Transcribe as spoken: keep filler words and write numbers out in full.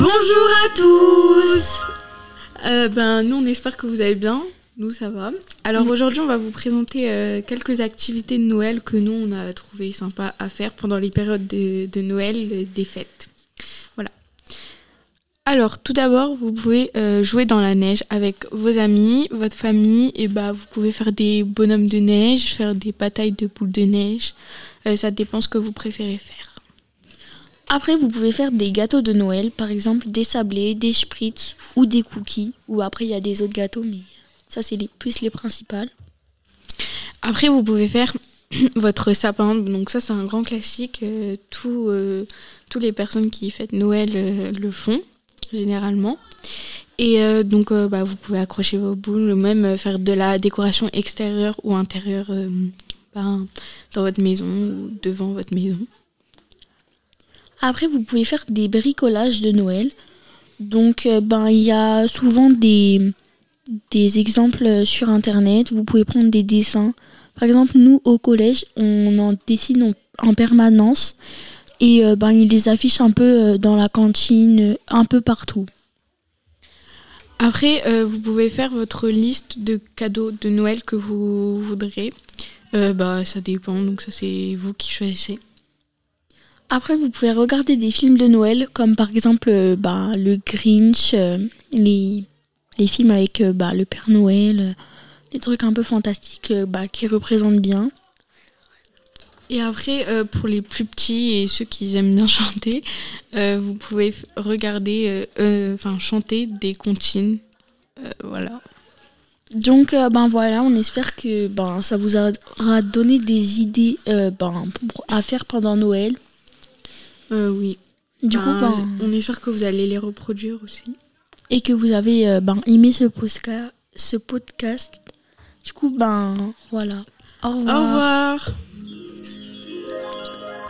Bonjour à tous. euh, Ben nous on espère que vous allez bien. Nous ça va. Alors mmh. aujourd'hui on va vous présenter euh, quelques activités de Noël que nous on a trouvé sympa à faire pendant les périodes de, de Noël, des fêtes. Voilà. Alors tout d'abord vous pouvez euh, jouer dans la neige avec vos amis, votre famille. Et bah vous pouvez faire des bonhommes de neige, faire des batailles de boules de neige. Euh, ça dépend ce que vous préférez faire. Après, vous pouvez faire des gâteaux de Noël, par exemple des sablés, des spritz ou des cookies. Ou après, il y a des autres gâteaux, mais ça, c'est les, plus les principales. Après, vous pouvez faire votre sapin. Donc ça, c'est un grand classique. Euh, tout, euh, toutes les personnes qui fêtent Noël euh, le font, généralement. Et euh, donc, euh, bah, vous pouvez accrocher vos boules, même faire de la décoration extérieure ou intérieure euh, bah, dans votre maison ou devant votre maison. Après, vous pouvez faire des bricolages de Noël. Donc, euh, ben, il y a souvent des, des exemples sur Internet. Vous pouvez prendre des dessins. Par exemple, nous, au collège, on en dessine en, en permanence. Et euh, ben, ils les affichent un peu dans la cantine, un peu partout. Après, euh, vous pouvez faire votre liste de cadeaux de Noël que vous voudrez. Euh, bah, ça dépend, donc ça, c'est vous qui choisissez. Après, vous pouvez regarder des films de Noël, comme par exemple euh, bah, le Grinch, euh, les, les films avec euh, bah, le Père Noël, euh, des trucs un peu fantastiques euh, bah, qui représentent bien. Et après, euh, pour les plus petits et ceux qui aiment bien chanter, euh, vous pouvez f- regarder, enfin euh, euh, chanter des comptines. Euh, voilà. Donc, euh, ben voilà, on espère que ben, ça vous aura donné des idées euh, ben, pour, à faire pendant Noël. Euh, oui. Du ben, coup, ben, on espère que vous allez les reproduire aussi. Et que vous avez euh, ben, aimé ce, posca- ce podcast. Du coup, ben voilà. Au revoir. Au revoir.